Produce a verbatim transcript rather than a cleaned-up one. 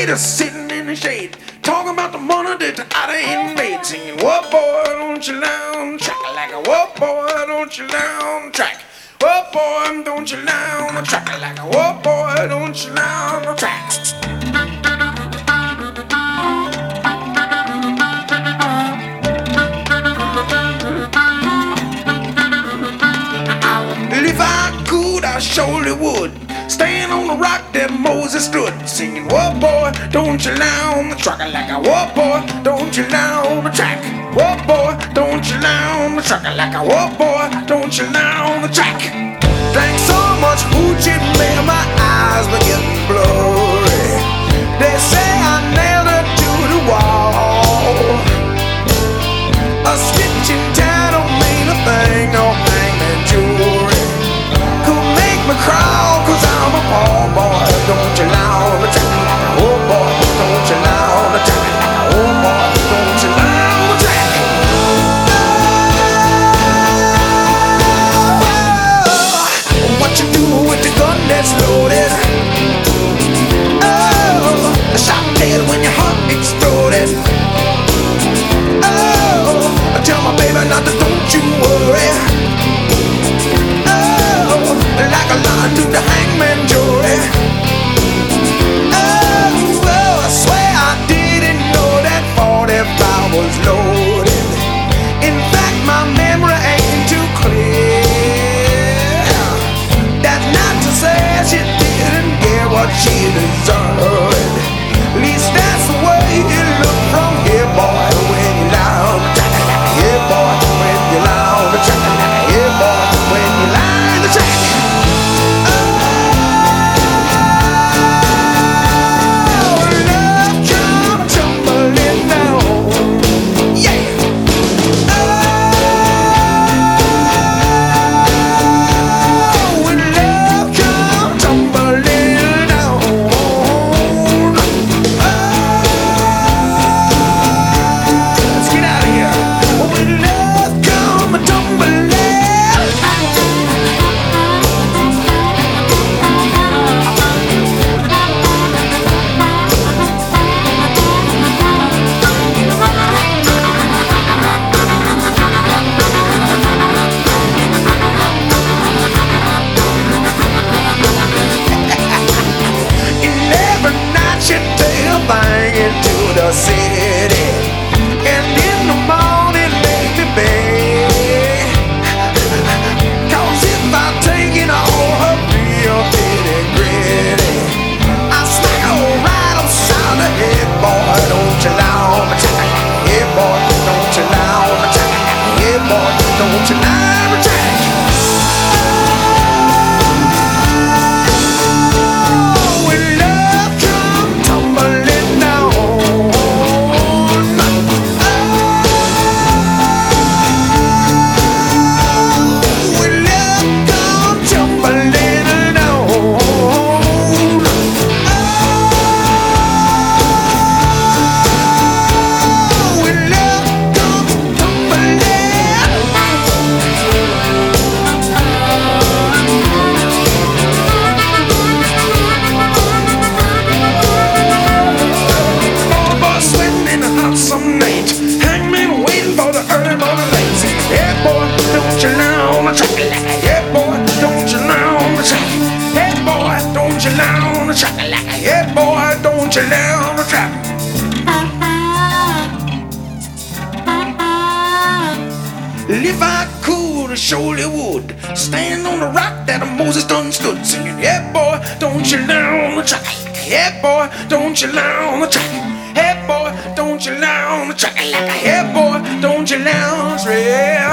lady sitting in the shade, talking about the money that I ain't made, singing, "What boy, don't you lounge track like a what boy, don't you lounge track? What boy, don't you lounge track like a what boy, don't you lounge track?" If I could, I surely would stand on the rock that Moses stood, singing, "What boy, don't you lounge the track like a what boy, don't you lounge the track? What boy, don't you lounge the track like a what boy, don't you lounge the track?" Thanks so much hoochie, man, my eyes were getting blurry. They say I nailed her to the wall. A stitch in time don't mean a thing, no hangman jewelry me crawl, cause I'm a poor boy. Don't you loud the track like a oh boy. Don't you loud the track like a oh boy. Don't you loud the track. Oh, what you do with the gun that's loaded? Oh, I shot dead when your heart exploded. Oh, I tell my baby not to, don't you worry. Like a line to the hangman jury. Oh, oh, I swear I didn't know that forty-five was loaded. In fact, my memory ain't too clear. That's not to say she didn't get what she deserved. At least that's the way it looked from here, boy. When you loud the track like a here, boy. When you loud the track like a here, boy. When you loud the track. The city, and in the morning make me beg. Cause if I take it all her real pretty gritty, I smack her right upside the head, boy. Don't you loud me track like a head, boy. Don't you loud me track like a head, boy. Don't you loud me track. If I could, I surely would stand on the rock that Moses done stood, singing, "Yeah, boy, don't you learn the track? Yeah, boy, don't you learn the track? Yeah, boy, don't you learn the track like a yeah, boy, don't you learn the track?"